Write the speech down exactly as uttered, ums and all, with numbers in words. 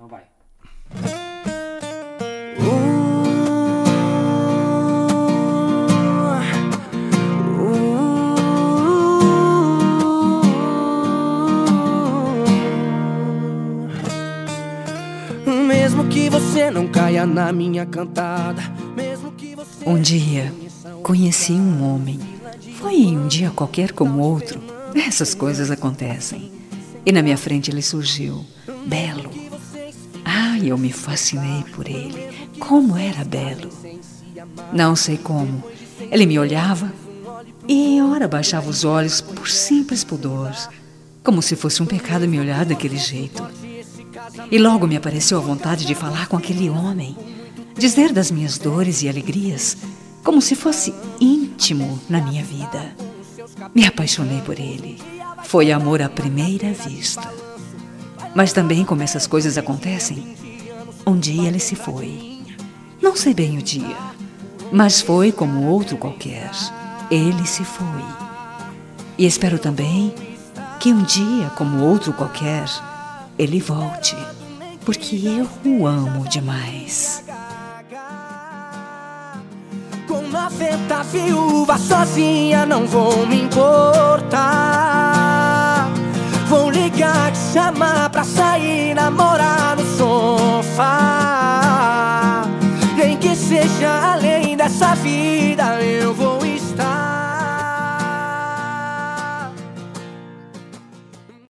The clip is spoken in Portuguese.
Então vai. Mesmo que você não caia na minha cantada, mesmo que você... Um dia, conheci um homem. Foi um dia qualquer como outro. Essas coisas acontecem. E na minha frente ele surgiu, belo. Ah, eu me fascinei por ele. Como era belo. Não sei como. Ele me olhava e, ora, baixava os olhos por simples pudor, como se fosse um pecado me olhar daquele jeito. E logo me apareceu a vontade de falar com aquele homem, dizer das minhas dores e alegrias, como se fosse íntimo na minha vida. Me apaixonei por ele. Foi amor à primeira vista. Mas também, como essas coisas acontecem, um dia ele se foi. Não sei bem o dia, mas foi como outro qualquer. Ele se foi. E espero também que um dia, como outro qualquer, ele volte, porque eu o amo demais. Com noventa viúvas sozinha não vou me importar. Vou ligar, te chamar pra sair, namorar no sofá. Nem que seja além dessa vida eu vou